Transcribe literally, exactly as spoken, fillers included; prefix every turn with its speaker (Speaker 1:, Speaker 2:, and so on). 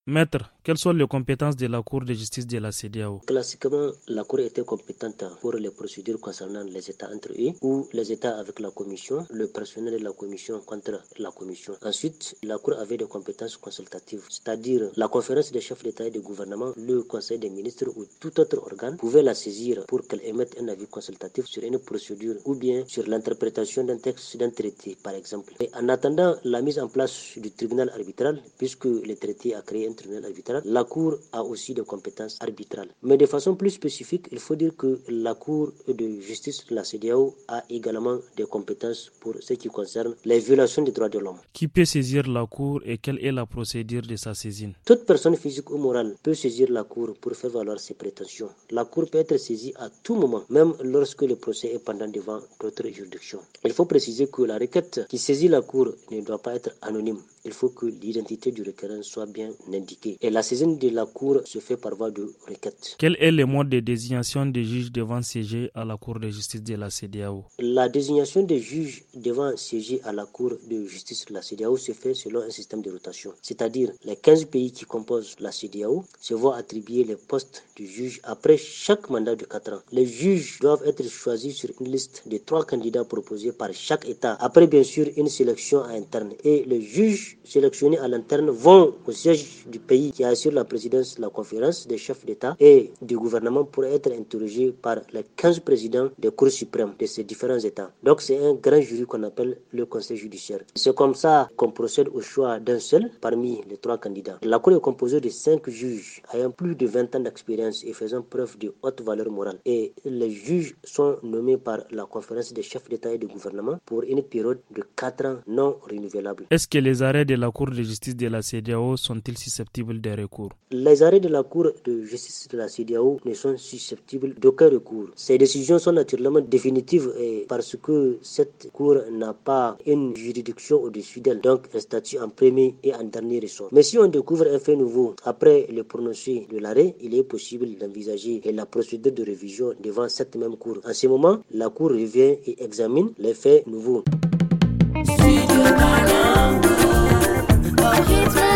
Speaker 1: Maître, quelles sont les compétences de la Cour de justice de la CEDEAO?
Speaker 2: Classiquement, la Cour était compétente pour les procédures concernant les États entre eux ou les États avec la Commission, le personnel de la Commission contre la Commission. Ensuite, la Cour avait des compétences consultatives, c'est-à-dire la conférence des chefs d'État et de gouvernement, le Conseil des ministres ou tout autre organe pouvait la saisir pour qu'elle émette un avis consultatif sur une procédure ou bien sur l'interprétation d'un texte d'un traité, par exemple. Et en attendant la mise en place du tribunal arbitral, puisque le traité a créé un tribunal arbitral, la Cour a aussi des compétences arbitrales. Mais de façon plus spécifique, il faut dire que la Cour de justice de la CEDEAO a également des compétences pour ce qui concerne les violations des droits de l'homme.
Speaker 1: Qui peut saisir la Cour et quelle est la procédure de sa saisine?
Speaker 2: Toute personne physique ou morale peut saisir la Cour pour faire valoir ses prétentions. La Cour peut être saisie à tout moment, même lorsque le procès est pendant devant d'autres juridictions. Il faut préciser que la requête qui saisit la Cour ne doit pas être anonyme. Il faut que l'identité du requérant soit bien indiquée. Et la saisine de la Cour se fait par voie de requête.
Speaker 1: Quel est le mode de désignation des juges devant siéger à la Cour de justice de la CEDEAO?
Speaker 2: La désignation des juges devant siéger à la Cour de justice de la CEDEAO se fait selon un système de rotation. C'est-à-dire, les quinze pays qui composent la CEDEAO se voient attribuer les postes de juge après chaque mandat de quatre ans. Les juges doivent être choisis sur une liste de trois candidats proposés par chaque État. Après, bien sûr, une sélection interne. Et les juges sélectionnés à l'interne vont au siège du pays qui assure la présidence de la conférence des chefs d'État et du gouvernement pour être interrogés par les quinze présidents des cours suprêmes de ces différents États. Donc c'est un grand jury qu'on appelle le conseil judiciaire. C'est comme ça qu'on procède au choix d'un seul parmi les trois candidats. La Cour est composée de cinq juges ayant plus de vingt ans d'expérience et faisant preuve de haute valeur morale. Et les juges sont nommés par la conférence des chefs d'État et de gouvernement pour une période de quatre ans non renouvelable.
Speaker 1: Est-ce que les arrêts de la Cour de justice de la CEDEAO sont-ils susceptibles d'un recours?
Speaker 2: Les arrêts de la Cour de justice de la CEDEAO ne sont susceptibles d'aucun recours. Ces décisions sont naturellement définitives et parce que cette Cour n'a pas une juridiction au-dessus d'elle, donc un statut en premier et en dernier ressort. Mais si on découvre un fait nouveau après le prononcé de l'arrêt, il est possible d'envisager la procédure de révision devant cette même Cour. En ce moment, la Cour revient et examine les faits nouveaux. It's